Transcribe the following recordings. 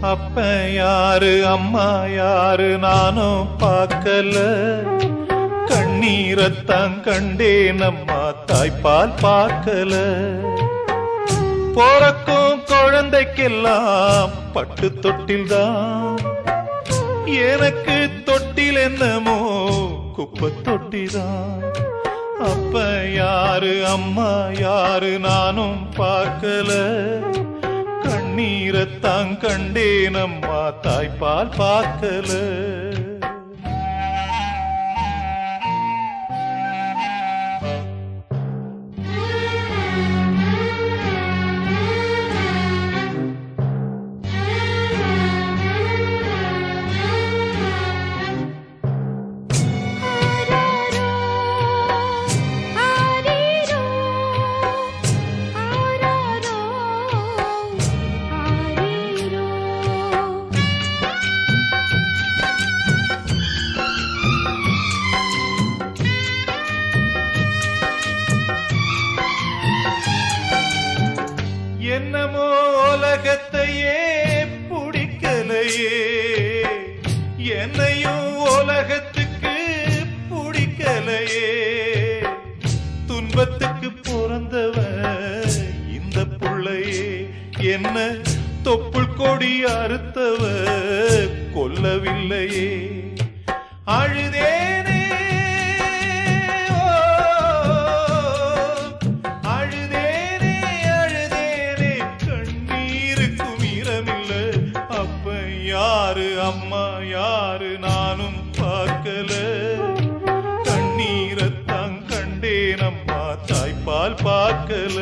அப்ப யாரு அம்மா யாரு நானும் பார்க்கல, கண்ணீரத்தான் கண்டேன் அம்மா தாய்ப்பால் பார்க்கல. போறக்கும் குழந்தைக்கெல்லாம் பட்டு தொட்டில்தான், எனக்கு தொட்டில் என்னமோ குப்பை தொட்டிதான். அப்ப யாரு அம்மா யாரு நானும் பார்க்கல, கண்ணீரத்தான் கண்டேன் அம்மா தாய்ப்பால் பார்க்கல. என்னமோ உலகத்தையே பிடிக்கலையே, என்னையும் உலகத்துக்கு பிடிக்கலையே. துன்பத்துக்கு பிறந்தவன் இந்த புள்ளையே, என்ன தொப்புள் கொடி அறுத்தவ கொல்லவில்லையே. அழுதேனே யாரு அம்மா யாரு நானும் பார்க்கல, கண்ணீரத்தான் கண்டேன் அம்மா தாய்ப்பால் பார்க்கல.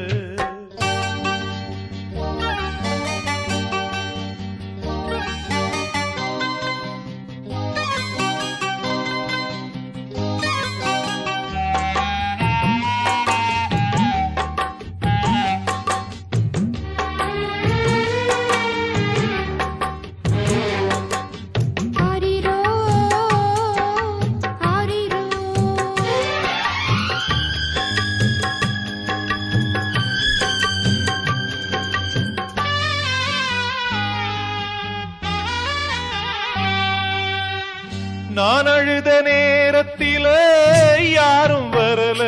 நான் அழுத நேரத்தில யாரும் வரல,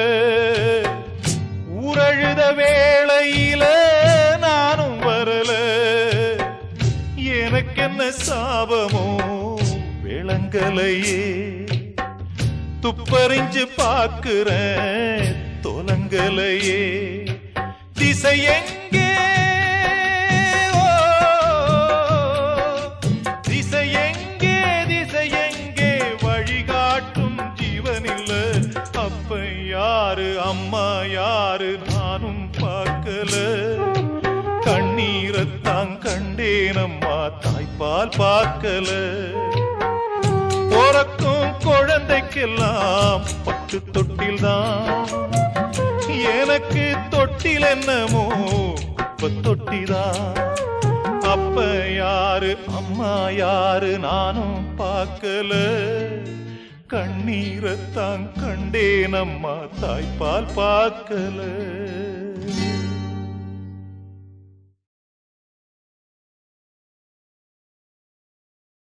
ஊரழுத வேளையில நானும் வரல. எனக்கென்ன சாபமோ விளங்கலையே, துப்பறிஞ்சு பார்க்கிறேன் தொலங்கலையே. திசை எங்கே யாரு அம்மா யாரு நானும் பார்க்கல, கண்ணீரத்தான் கண்டேன் அம்மா தாய்ப்பால் பார்க்கல. போறக்கும் குழந்தைக்கெல்லாம் பட்டு தொட்டில்தான், எனக்கு தொட்டில் என்னமோ குப்பை தொட்டிதான். அப்ப யாரு அம்மா யாரு நானும் பார்க்கல, கண்ணீரத்தான் கண்டேன் அம்மா தாய்ப்பால் பார்க்கல.